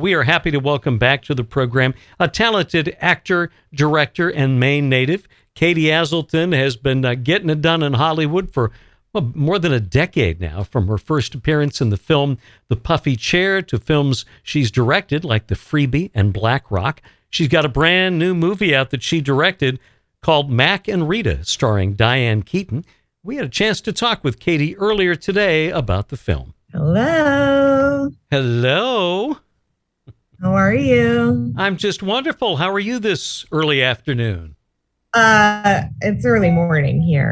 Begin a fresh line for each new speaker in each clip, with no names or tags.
we are happy to welcome back to the program a talented actor, director, and Maine native. Katie Aselton has been getting it done in Hollywood for more than a decade now, from her first appearance in the film The Puffy Chair to films she's directed like The Freebie and Black Rock. She's got a brand new movie out that she directed called Mac and Rita, starring Diane Keaton. We had a chance to talk with Katie earlier today about the film.
Hello.
Hello.
How are you?
I'm just wonderful. How are you this early afternoon?
It's early morning here.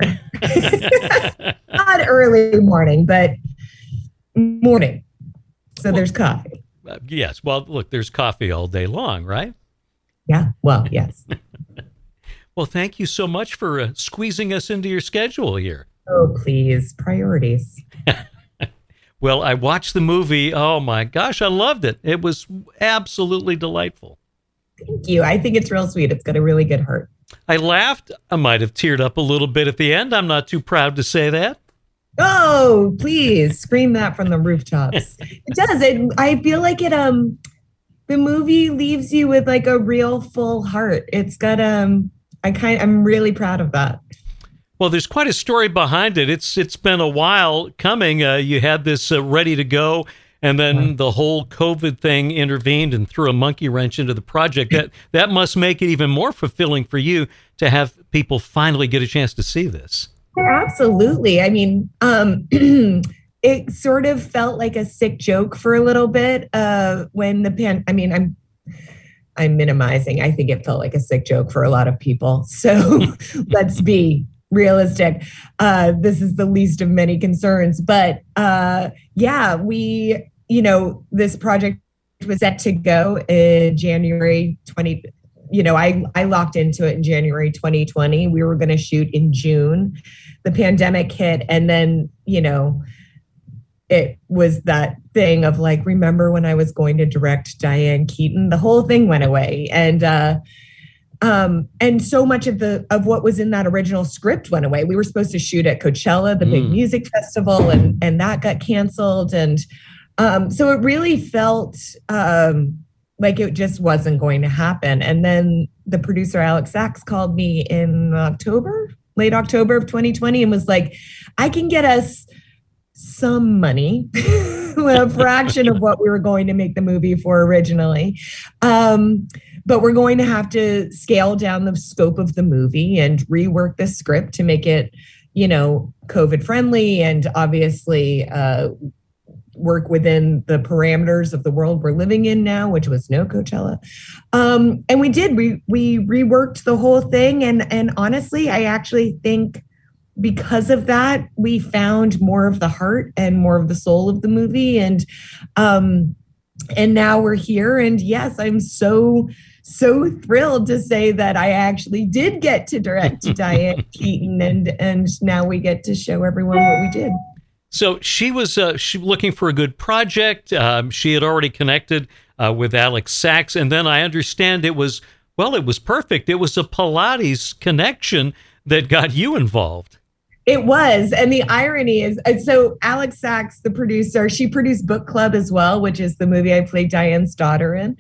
Not early morning, but morning. So there's coffee.
Yes. Well, look, there's coffee all day long, right?
Yeah. Well, yes.
Well, thank you so much for squeezing us into your schedule here.
Oh, please. Priorities.
Well, I watched the movie. Oh, my gosh, I loved it. It was absolutely delightful.
Thank you. I think it's real sweet. It's got a really good heart. I
laughed. I might have teared up a little bit at the end. I'm not too proud to say that.
Oh, please scream that from the rooftops. It does. I feel like it, the movie leaves you with like a real full heart. It's got, I'm really proud of that.
Well, there's quite a story behind it. It's been a while coming. You had this ready to go, and then the whole COVID thing intervened and threw a monkey wrench into the project. That must make it even more fulfilling for you to have people finally get a chance to see this.
Absolutely. I mean, it sort of felt like a sick joke for a little bit when I'm minimizing. I think it felt like a sick joke for a lot of people. So let's be realistic. This is the least of many concerns. But this project was set to go in January 20. I locked into it in January 2020. We were going to shoot in June. The pandemic hit, and then, it was that thing of like, remember when I was going to direct Diane Keaton? The whole thing went away. And so much of what was in that original script went away. We were supposed to shoot at Coachella, the big music festival, and that got canceled. And so it really felt like it just wasn't going to happen. And then the producer, Alex Sachs, called me in late October of 2020, and was like, I can get us some money, a fraction of what we were going to make the movie for originally. But we're going to have to scale down the scope of the movie and rework the script to make it, COVID friendly, and obviously work within the parameters of the world we're living in now, which was no Coachella. And we did. We reworked the whole thing. And honestly, I actually think because of that, we found more of the heart and more of the soul of the movie. And now we're here. And yes, I'm so thrilled to say that I actually did get to direct Diane Keaton, and now we get to show everyone what we did.
So she was looking for a good project. She had already connected with Alex Sachs, and then I understand it was perfect. It was a Pilates connection that got you involved.
It was. And the irony is, so Alex Sachs, the producer, she produced Book Club as well, which is the movie I played Diane's daughter in.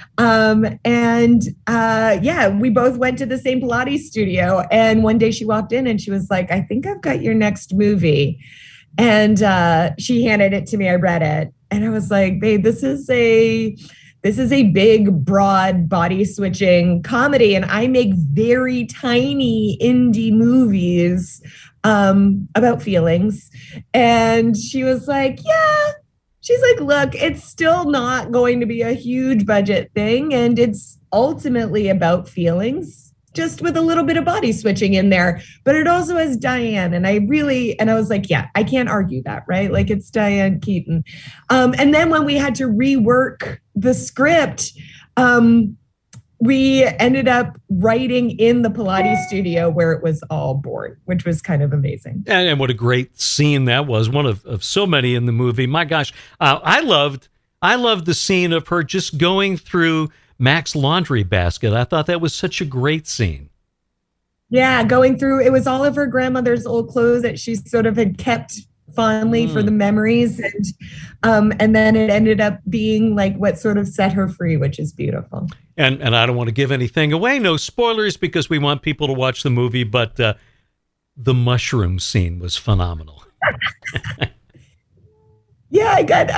We both went to the same Pilates studio. And one day she walked in and she was like, I think I've got your next movie. And she handed it to me. I read it. And I was like, babe, this is a big, broad, body switching comedy. And I make very tiny indie movies about feelings. And she was like, yeah. She's like, look, it's still not going to be a huge budget thing. And it's ultimately about feelings, just with a little bit of body switching in there. But it also has Diane. And I was like, yeah, I can't argue that, right? Like, it's Diane Keaton. And then when we had to rework the script, we ended up writing in the Pilates studio where it was all born, which was kind of amazing.
And what a great scene that was, one of so many in the movie. My gosh, I loved the scene of her just going through Mac's laundry basket. I thought that was such a great scene.
Yeah, going through, it was all of her grandmother's old clothes that she sort of had kept fondly for the memories, and then it ended up being like what sort of set her free, which is beautiful.
And I don't want to give anything away, no spoilers, because we want people to watch the movie, but the mushroom scene was phenomenal.
Yeah,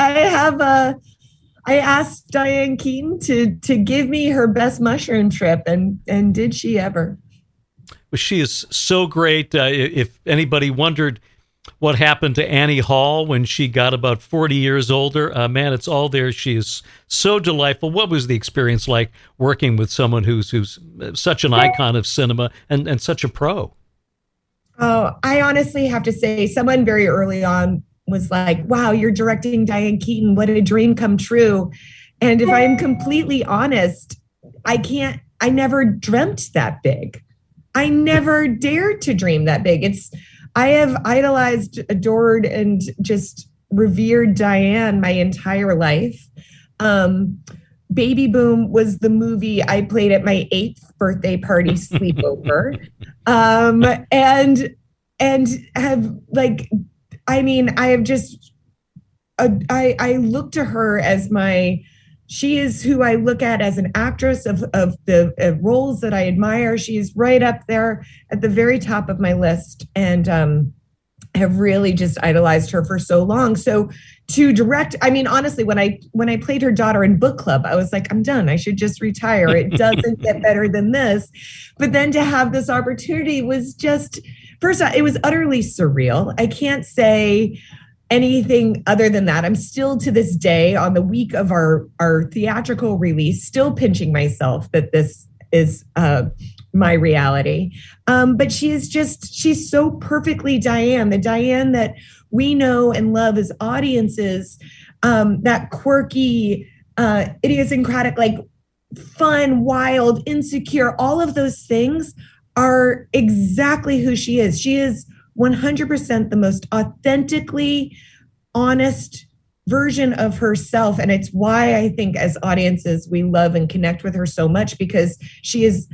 I asked Diane Keaton to give me her best mushroom trip, and did she ever?
Well, she is so great. If anybody wondered what happened to Annie Hall when she got about 40 years older, man, it's all there. She is so delightful. What was the experience like working with someone who's such an icon of cinema and such a pro?
Oh, I honestly have to say, someone very early on was like, wow, you're directing Diane Keaton. What a dream come true. And if I'm completely honest, I never dreamt that big. I never dared to dream that big. I have idolized, adored, and just revered Diane my entire life. Baby Boom was the movie I played at my 8th birthday party sleepover. And have like, I mean, I have just, I look to her as she is who I look at as an actress of the roles that I admire. She is right up there at the very top of my list, and have really just idolized her for so long. So to direct, I mean, honestly, when I played her daughter in Book Club, I was like, I'm done. I should just retire. It doesn't get better than this. But then to have this opportunity was just, first, it was utterly surreal. I can't say anything other than that. I'm still, to this day, on the week of our theatrical release, still pinching myself that this is my reality. But she's so perfectly Diane, the Diane that we know and love as audiences, that quirky, idiosyncratic, like fun, wild, insecure, all of those things are exactly who she is. She is 100% the most authentically honest version of herself. And it's why I think as audiences, we love and connect with her so much, because she is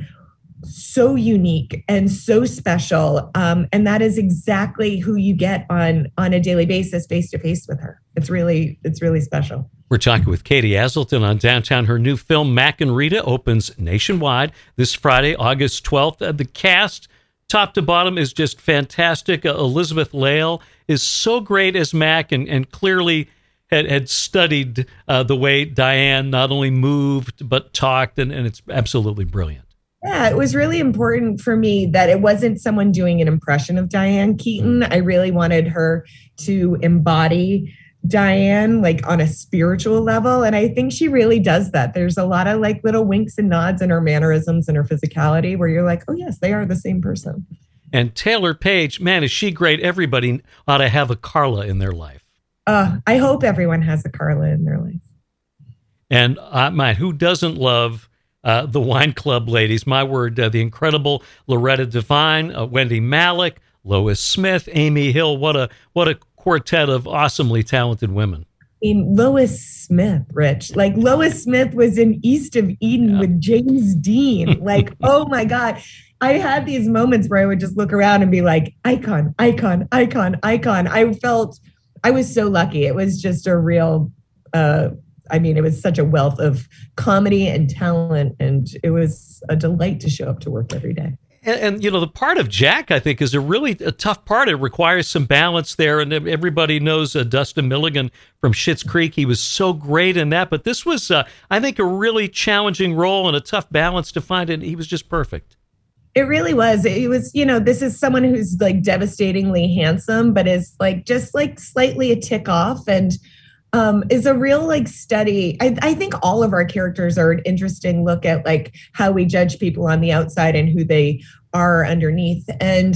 so unique and so special. And that is exactly who you get on a daily basis, face to face with her. It's really special.
We're talking with Katie Aselton on Downtown. Her new film, Mac and Rita, opens nationwide this Friday, August 12th. The cast, top to bottom, is just fantastic. Elizabeth Lail is so great as Mac, and clearly had studied the way Diane not only moved but talked, and it's absolutely brilliant.
Yeah, it was really important for me that it wasn't someone doing an impression of Diane Keaton. I really wanted her to embody Diane, like on a spiritual level. And I think she really does that. There's a lot of like little winks and nods in her mannerisms and her physicality where you're like, oh yes, they are the same person. And
Taylor Page, man, is she great. Everybody ought to have a Carla in their life.
I hope everyone has a Carla in their life.
And who doesn't love the Wine Club ladies? My word, the incredible Loretta Devine, Wendy Malick, Lois Smith, Amy Hill. What a quartet of awesomely talented women.
I mean, Lois Smith, Rich. Like, Lois Smith was in East of Eden with James Dean. Like, oh my God. I had these moments where I would just look around and be like, icon, icon, icon, icon. I felt I was so lucky. It was just a real, it was such a wealth of comedy and talent, and it was a delight to show up to work every day.
And the part of Jack, I think, is a tough part. It requires some balance there. And everybody knows Dustin Milligan from Schitt's Creek. He was so great in that. But this was, I think, a really challenging role and a tough balance to find. And he was just perfect.
It really was. It was, this is someone who's like devastatingly handsome, but is like just like slightly a tick off, and is a real like study. I think all of our characters are an interesting look at like how we judge people on the outside and who they are underneath. And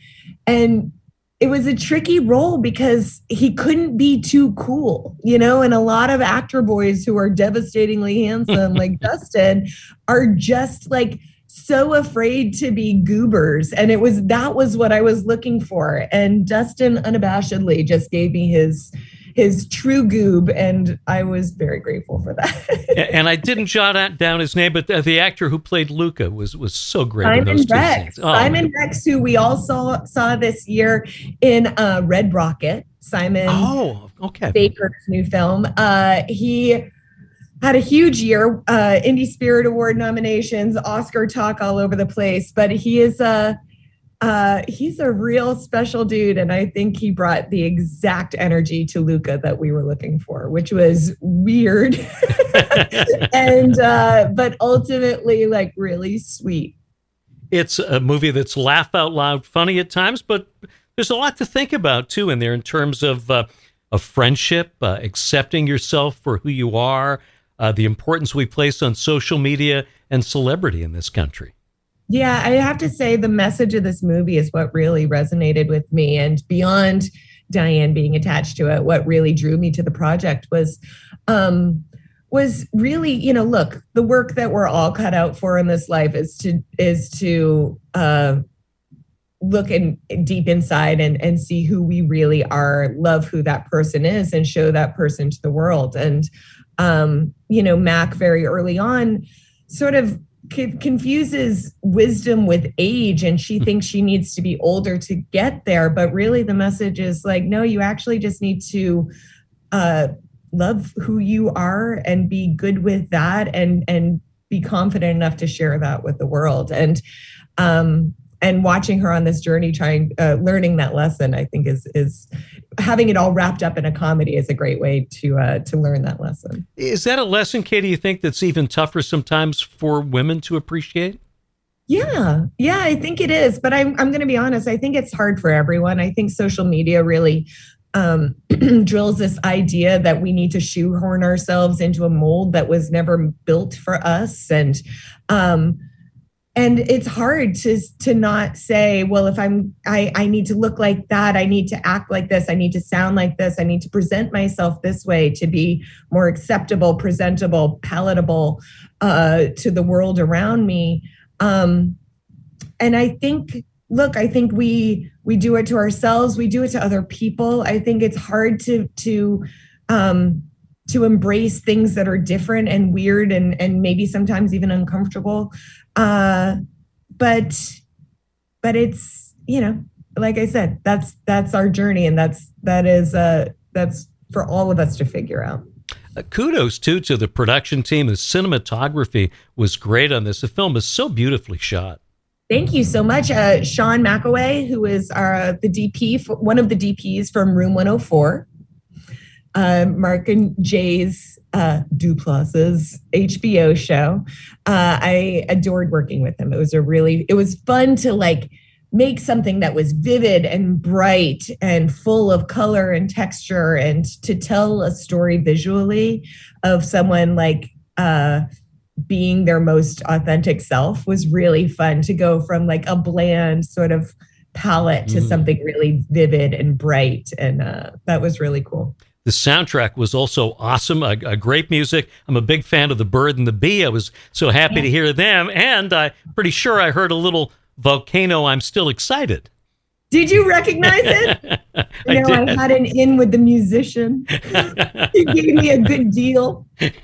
it was a tricky role because he couldn't be too cool, and a lot of actor boys who are devastatingly handsome like Dustin are just like so afraid to be goobers. And that was what I was looking for. And Dustin unabashedly just gave me his his true goob, and I was very grateful for that.
And I didn't jot down his name, but the actor who played Luca was so great in those two scenes. Oh,
Simon Rex, who we all saw this year in Red Rocket. Simon Baker's new film. He had a huge year, Indie Spirit Award nominations, Oscar talk all over the place, but he's a real special dude, and I think he brought the exact energy to Luca that we were looking for, which was weird, and but ultimately like really sweet.
It's a movie that's laugh out loud funny at times, but there's a lot to think about too in there in terms of friendship, accepting yourself for who you are, the importance we place on social media and celebrity in this country.
Yeah, I have to say the message of this movie is what really resonated with me. And beyond Diane being attached to it, what really drew me to the project was really, look, the work that we're all cut out for in this life is to look deep inside and see who we really are, love who that person is, and show that person to the world. And, Mac very early on sort of confuses wisdom with age, and she thinks she needs to be older to get there. But really the message is like, no, you actually just need to love who you are and be good with that, and be confident enough to share that with the world. And watching her on this journey, learning that lesson, I think is having it all wrapped up in a comedy is a great way to learn that lesson. Is
that a lesson, Katie, you think that's even tougher sometimes for women to appreciate?
Yeah, I think it is. But I'm going to be honest. I think it's hard for everyone. I think social media really drills this idea that we need to shoehorn ourselves into a mold that was never built for us. And it's hard to not say, well, if I need to look like that, I need to act like this, I need to sound like this, I need to present myself this way to be more acceptable, presentable, palatable to the world around me. And I think, we do it to ourselves, we do it to other people. I think it's hard to embrace things that are different and weird and maybe sometimes even uncomfortable. But it's, like I said, that's our journey, and that's for all of us to figure out.
Kudos too to the production team. The cinematography was great on this. The film is so beautifully shot.
Thank you so much. Sean McAway, who is the DP, one of the DPs from Room 104, Mark and Jay's Duplass's HBO show. I adored working with him. It was fun to make something that was vivid and bright and full of color and texture, and to tell a story visually of someone being their most authentic self was really fun. To go from a bland sort of palette to something really vivid and bright, and that was really cool.
The soundtrack was also awesome, a great music. I'm a big fan of The Bird and the Bee. I was so happy to hear them, and I'm pretty sure I heard a little Volcano, I'm Still Excited.
Did you recognize it? I had an in with the musician. He gave me a good deal.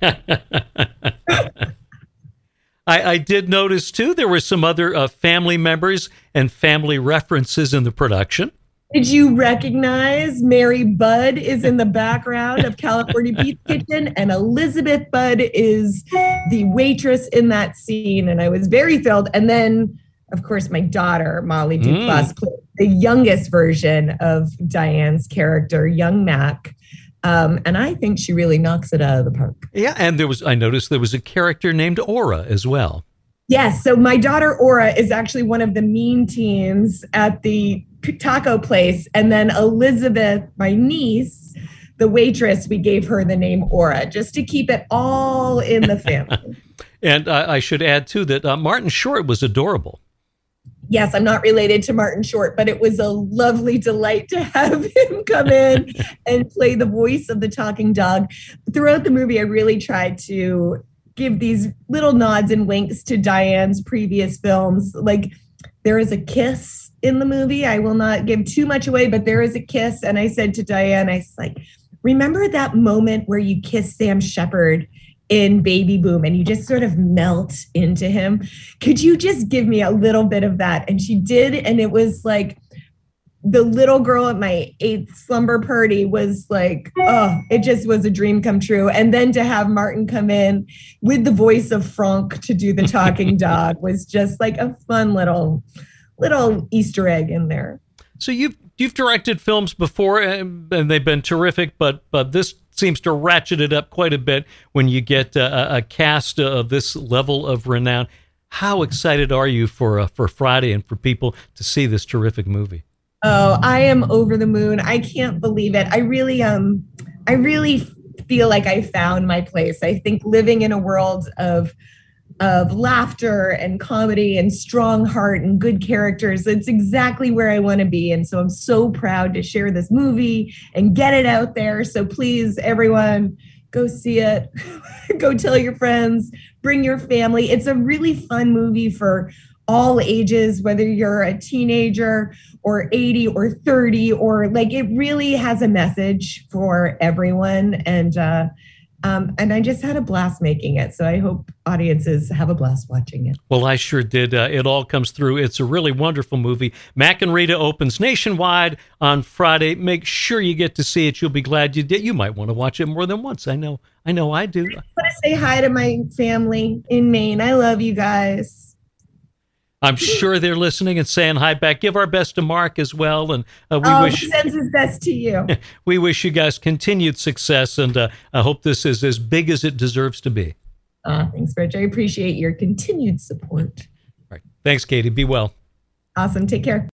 I did notice, too, there were some other family members and family references in the production.
Did you recognize Mary Budd is in the background of California Pizza Kitchen, and Elizabeth Budd is the waitress in that scene, and I was very thrilled. And then, of course, my daughter, Molly Duplass, played the youngest version of Diane's character, young Mac, and I think she really knocks it out of the park.
Yeah, and I noticed there was a character named Aura as well.
Yes, so my daughter Aura is actually one of the mean teens at the taco place, and then Elizabeth, my niece, the waitress, we gave her the name Aura just to keep it all in the family.
And I should add too that Martin Short was adorable.
Yes, I'm not related to Martin Short, but it was a lovely delight to have him come in and play the voice of the talking dog. Throughout the movie, I really tried to give these little nods and winks to Diane's previous films. There is a kiss in the movie. I will not give too much away, but there is a kiss. And I said to Diane, remember that moment where you kiss Sam Shepard in Baby Boom and you just sort of melt into him? Could you just give me a little bit of that? And she did. And it was like, the little girl at my 8th slumber party was like, oh, it just was a dream come true. And then to have Martin come in with the voice of Franck to do the talking dog was just like a fun little Easter egg in there.
So you've directed films before, and they've been terrific, but this seems to ratchet it up quite a bit when you get a cast of this level of renown. How excited are you for Friday and for people to see this terrific movie?
Oh, I am over the moon. I can't believe it. I really feel like I found my place. I think living in a world of laughter and comedy and strong heart and good characters, it's exactly where I want to be. And so I'm so proud to share this movie and get it out there. So please, everyone, go see it. Go tell your friends, bring your family. It's a really fun movie for all ages, whether you're a teenager or 80 or 30, or like, it really has a message for everyone. And I just had a blast making it. So I hope audiences have a blast watching it.
Well, I sure did. It all comes through. It's a really wonderful movie. Mac and Rita opens nationwide on Friday. Make sure you get to see it. You'll be glad you did. You might want to watch it more than once. I know I do.
I want to say hi to my family in Maine. I love you guys.
I'm sure they're listening and saying hi back. Give our best to Mark as well. And
he sends his best to you.
We wish you guys continued success, and I hope this is as big as it deserves to be.
Thanks, Rich. I appreciate your continued support.
All right. Thanks, Katie. Be well.
Awesome. Take care.